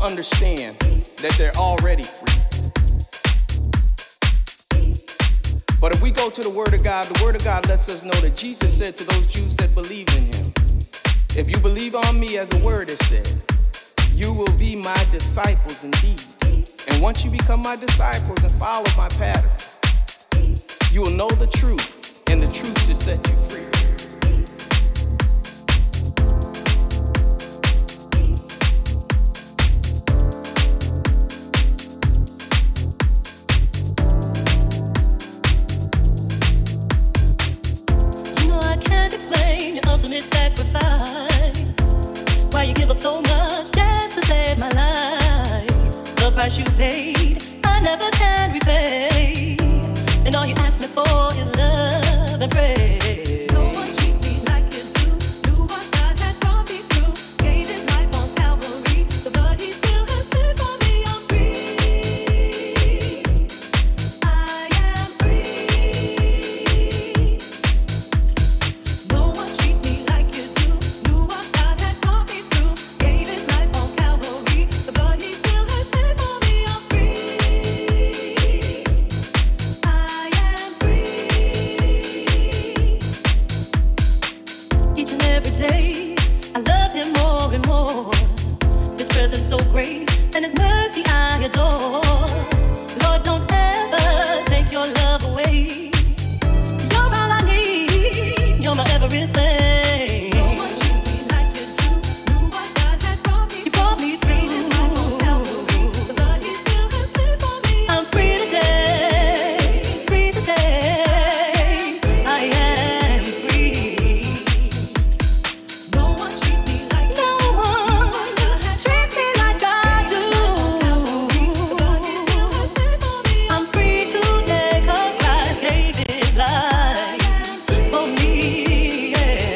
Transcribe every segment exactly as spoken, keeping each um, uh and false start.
understand that they're already free. But if we go to the Word of God, the Word of God lets us know that Jesus said to those Jews that believed in him, if you believe on me as the Word has said, you will be my disciples indeed. And once you become my disciples and follow my pattern, you will know the truth, and the truth should set you free. You know I can't explain your ultimate sacrifice. Why you give up so much just to save my life? The price you paid, I never can repay. And all you ask me for is love and praise. No one treats me like you do. Knew what God had brought me through. Gave his life on Calvary. The blood he still has paid for me. I'm free. I am free. No one treats me like you do. Knew what God had brought me through. Gave his life on Calvary. The blood he still has paid for me. I'm free. Each and every day, I love him more and more. His presence so great, and his mercy I adore. Lord, don't ever take your love away. You're all I need, you're my everything. No one treats me like you do. Knew what God had brought me. He brought me through. Gave his life on Calvary. The blood he still has paid for me. I'm free today, free today. I am free. No one treats me like you do. No one treats me like I do. The blood he still has paid for me. I'm free today 'cause Christ gave his life for me. Yeah.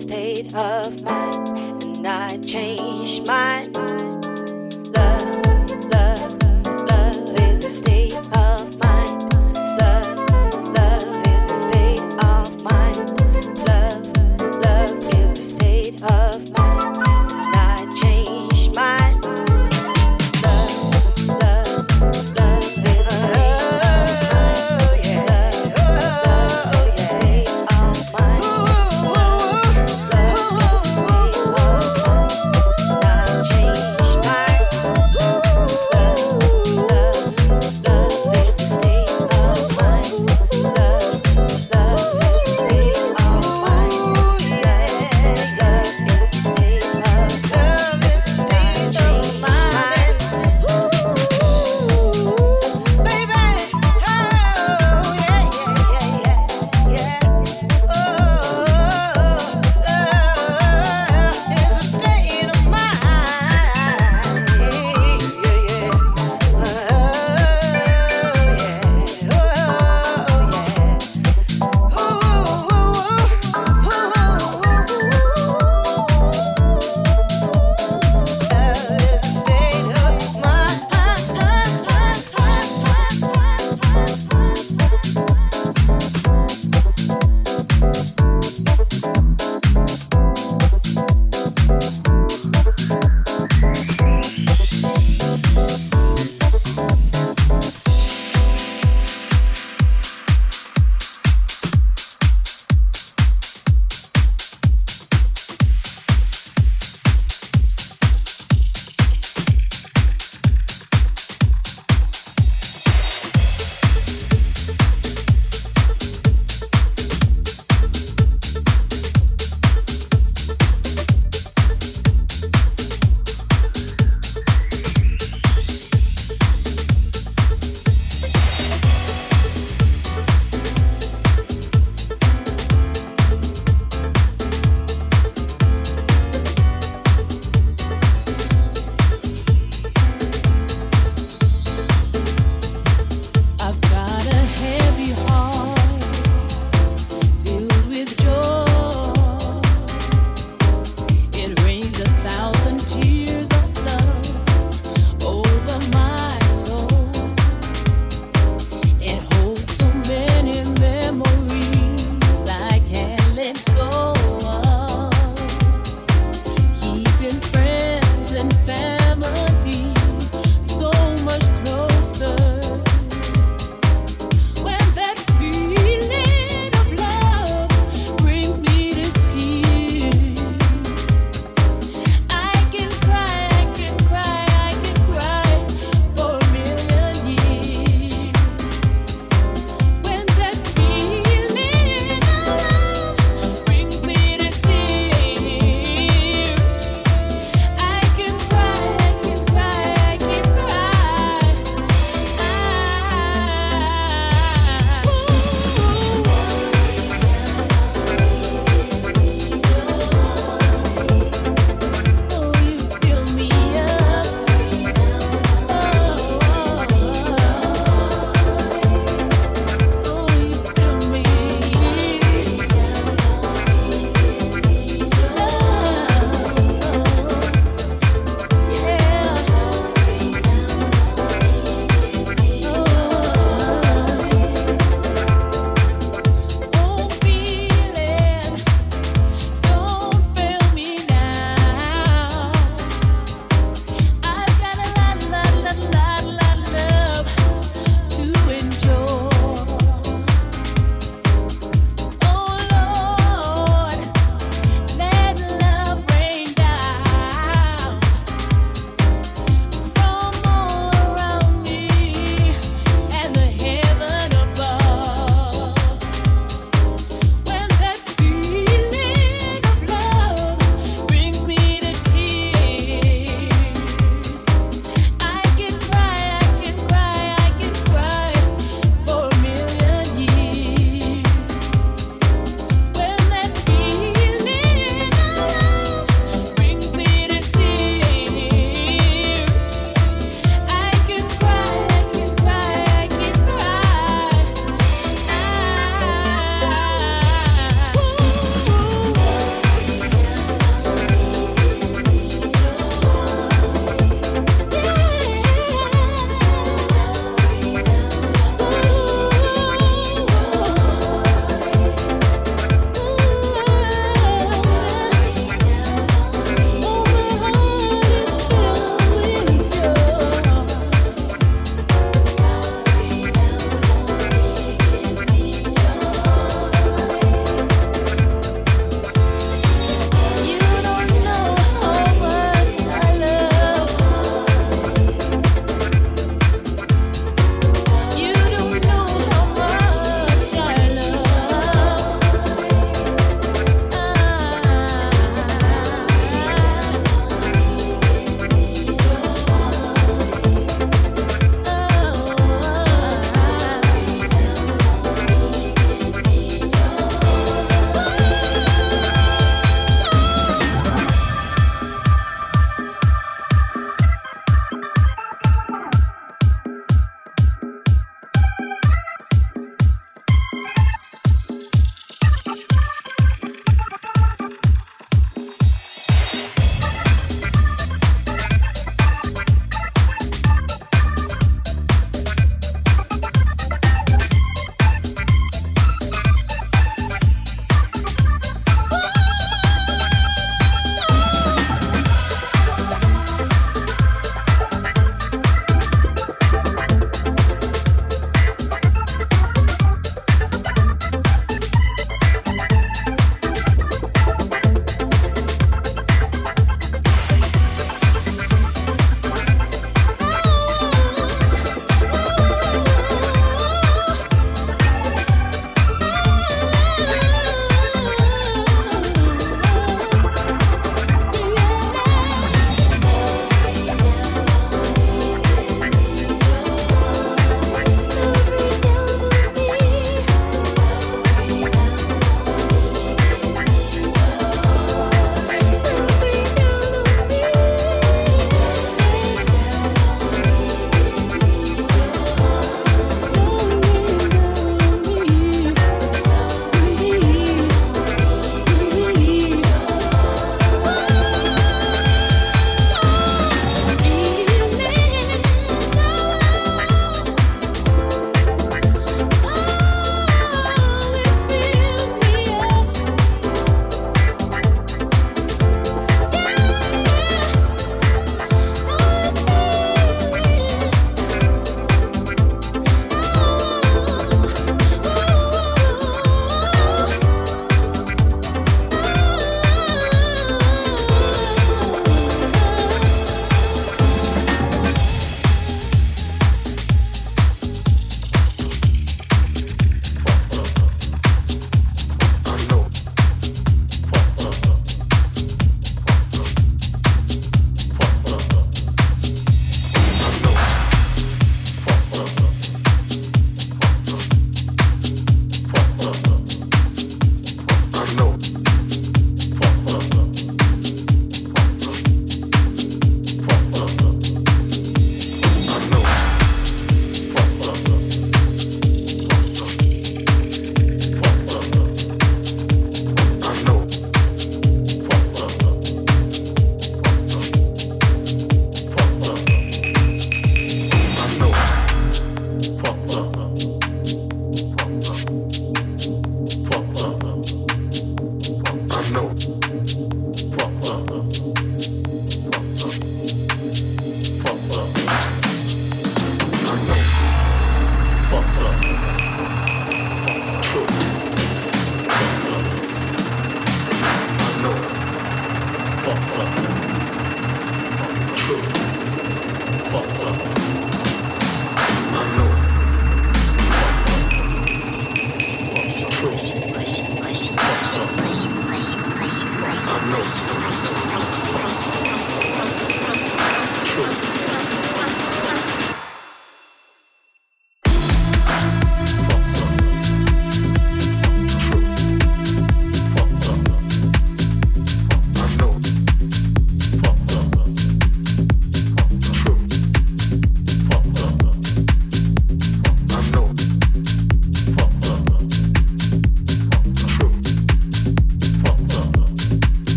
state of mind, and I changed mine. Love, love, love is a state of mind. Love, love is a state of mind. Love, love is a state of mind, and I changed mine. Change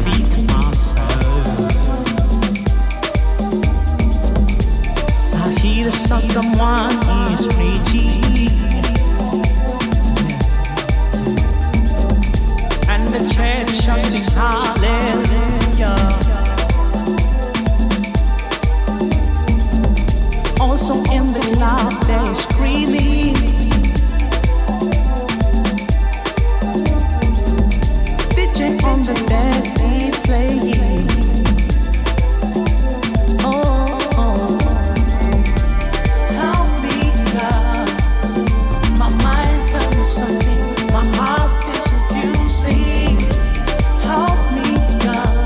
feeds my soul. I hear the sound someone is preaching, and the church shouting hallelujah. Also in the cloud they're screaming. D J on the dance is playing. Oh, oh. Help me God, my mind tells me something, my heart is refusing. Help me God.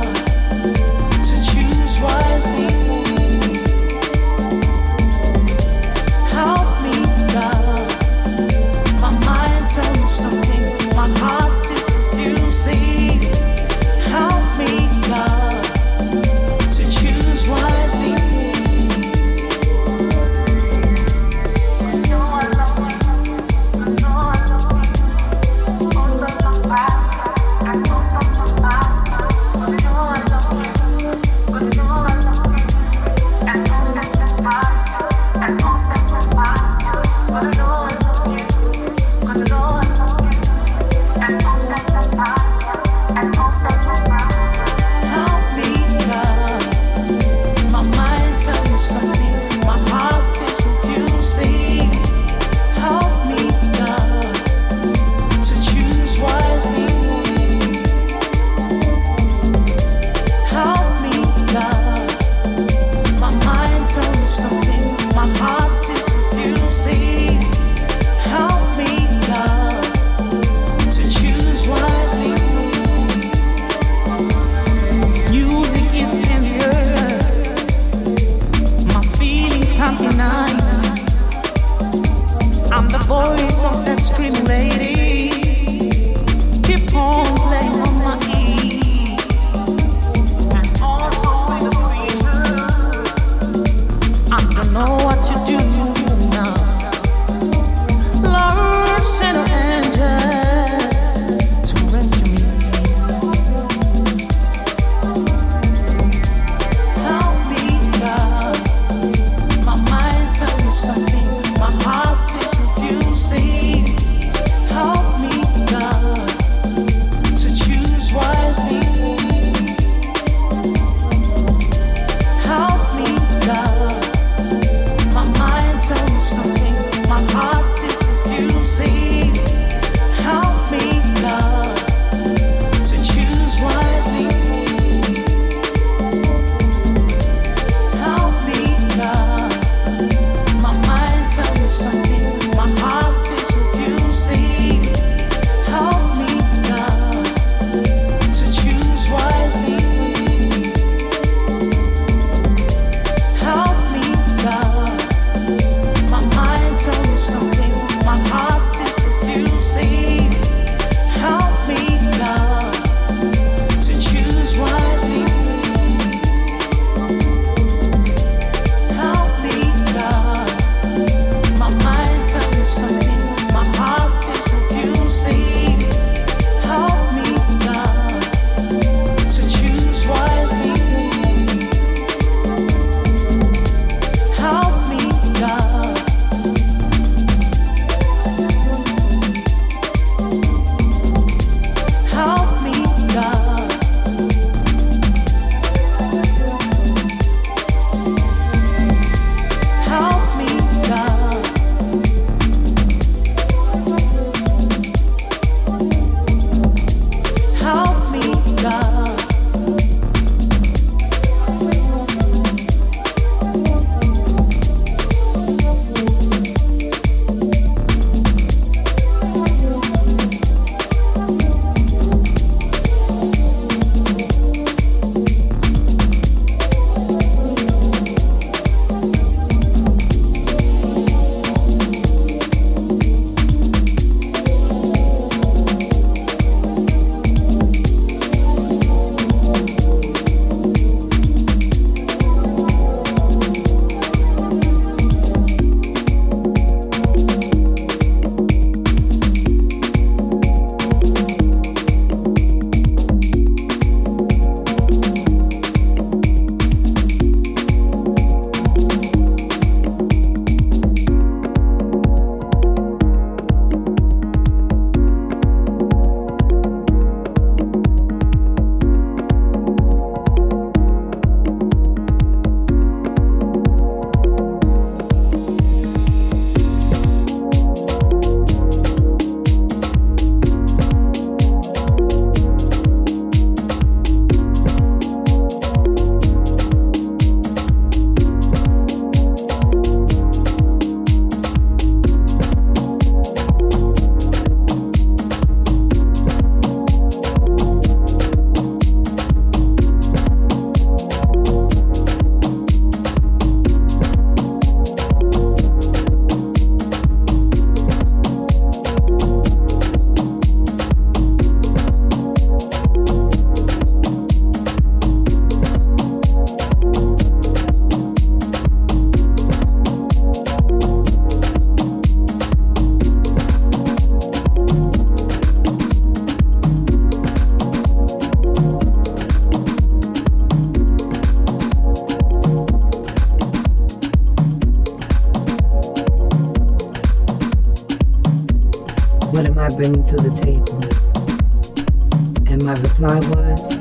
bringing to the table? And my reply was,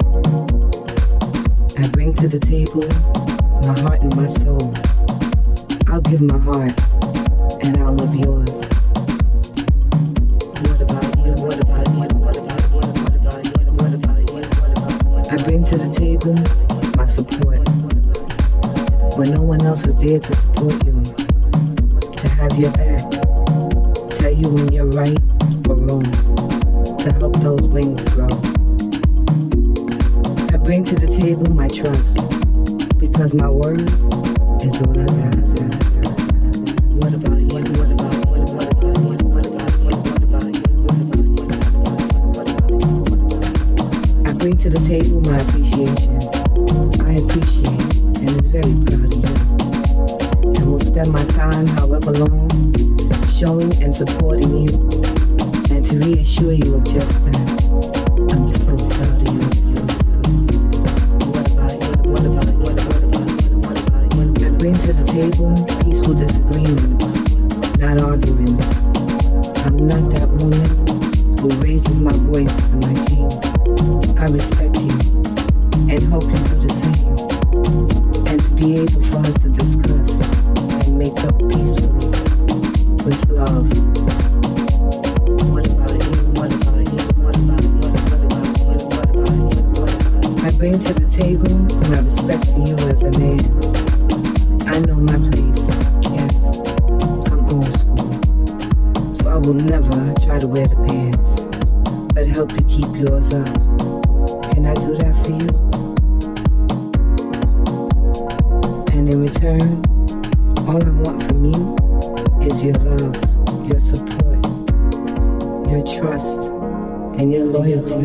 I bring to the table my heart and my soul. I'll give my heart and I'll love yours. What about you? What about you? What about you? What about you? What about you? What about you? I bring to the table my support. When no one else is there to support you, to have your back, tell you when you're right or wrong, to help those wings grow. I bring to the table my trust, because my word is all I have. What about you? What about you? What about you? What about you? What about you? What about you? I bring to the table my appreciation. I appreciate and is very proud of you, and will spend my time, however long, showing and supporting you, and to reassure you of just that. I'm so sorry. What about you? What about you? What about you? What about you? I bring to the table peaceful disagreements, not arguments. I'm not that woman who raises my voice to my king. I respect you and hope you do the same. And to be able for us to discuss and make up peacefully with love. What about you? What about you? What about you? What about you? What about you? What about you? I bring to the table my respect for you as a man. I know my place. Yes, I'm old school, so I will never try to wear the pants, but help you keep yours up. Can I do that for you? And in return, all I want from you is your love, your support, your trust, and your loyalty.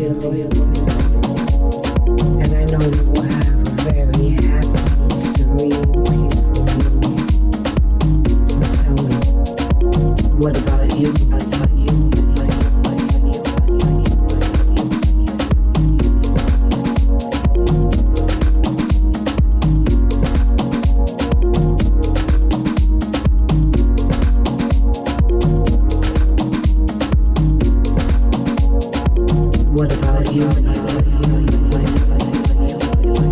And I know we will have a very happy, serene, peaceful union. So tell me, what about you? About you? About you? About you? About you? What about you? What about you?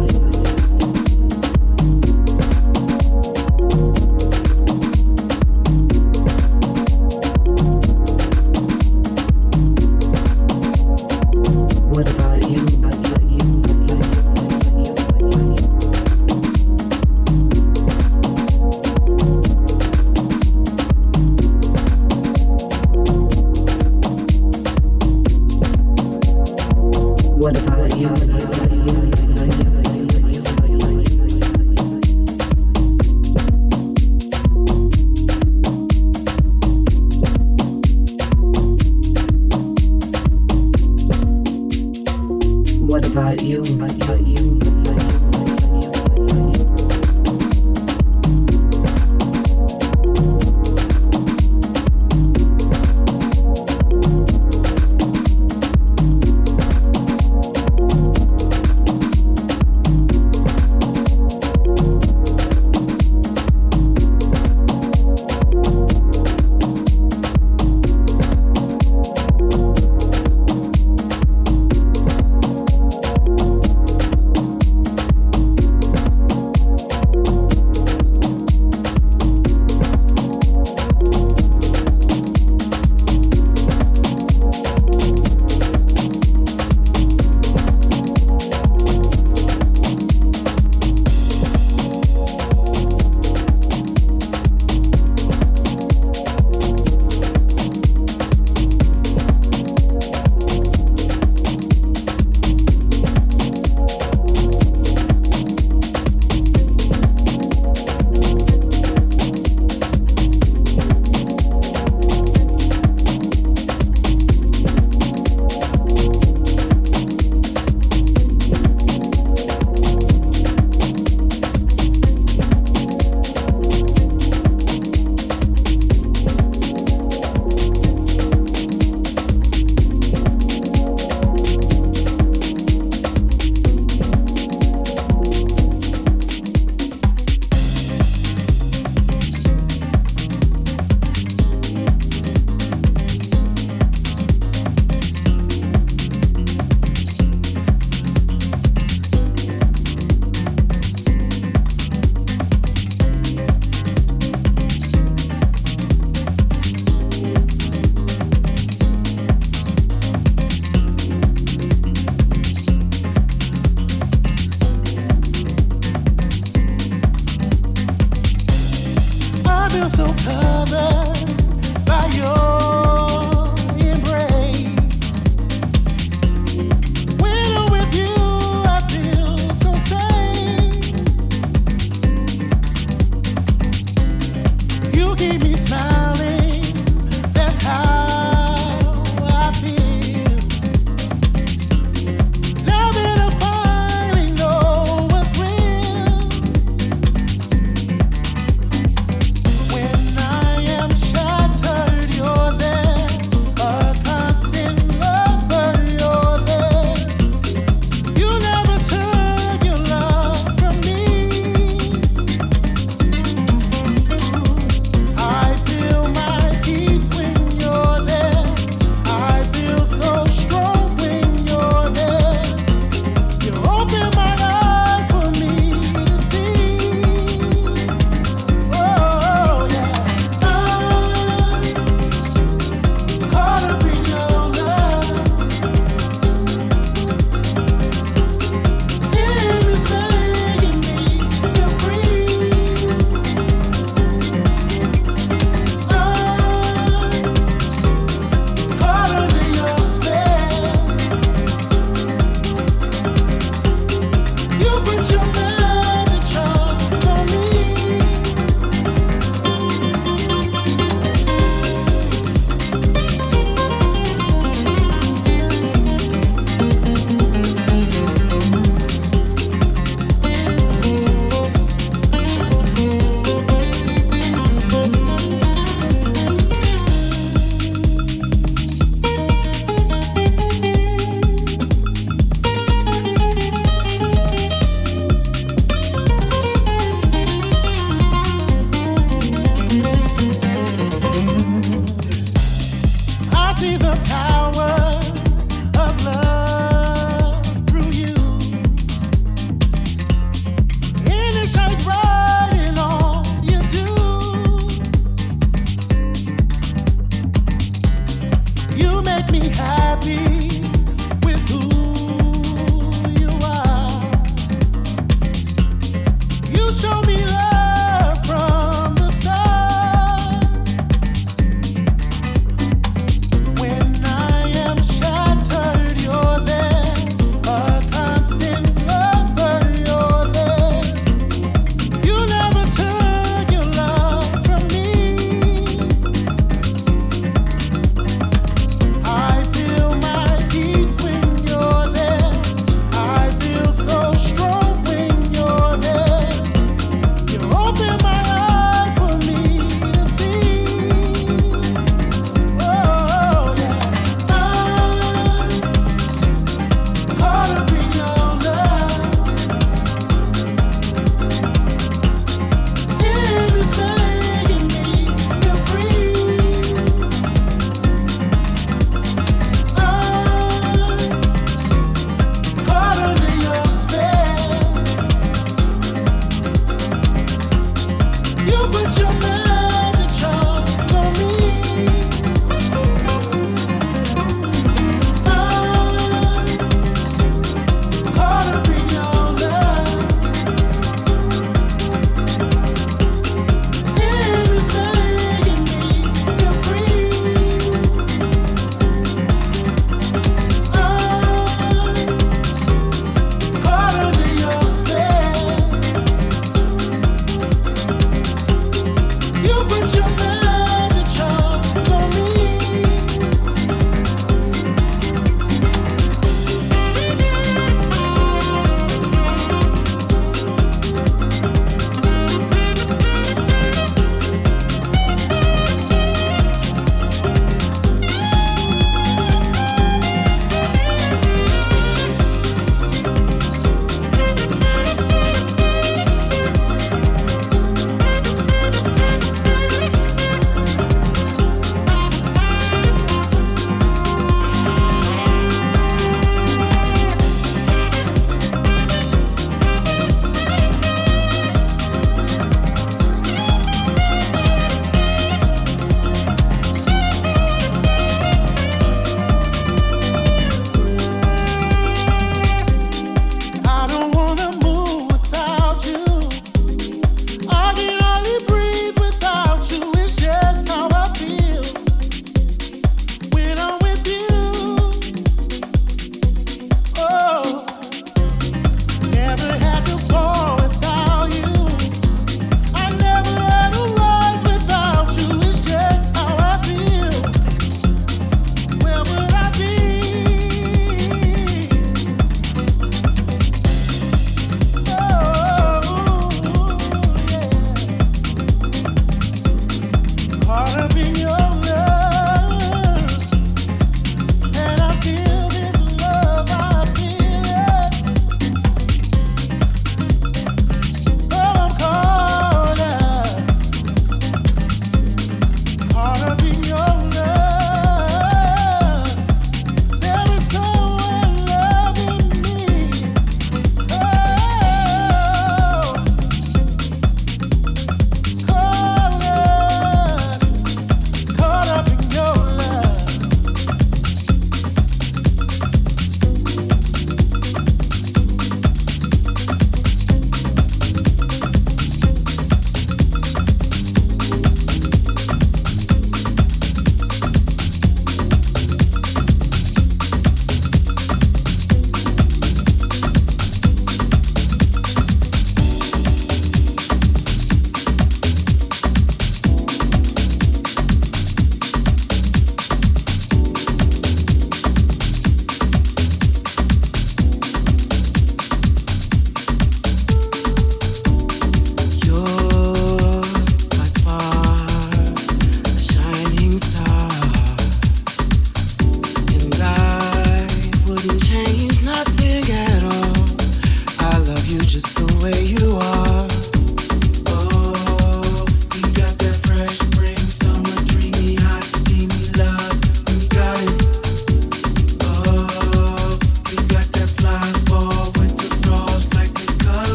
just the way you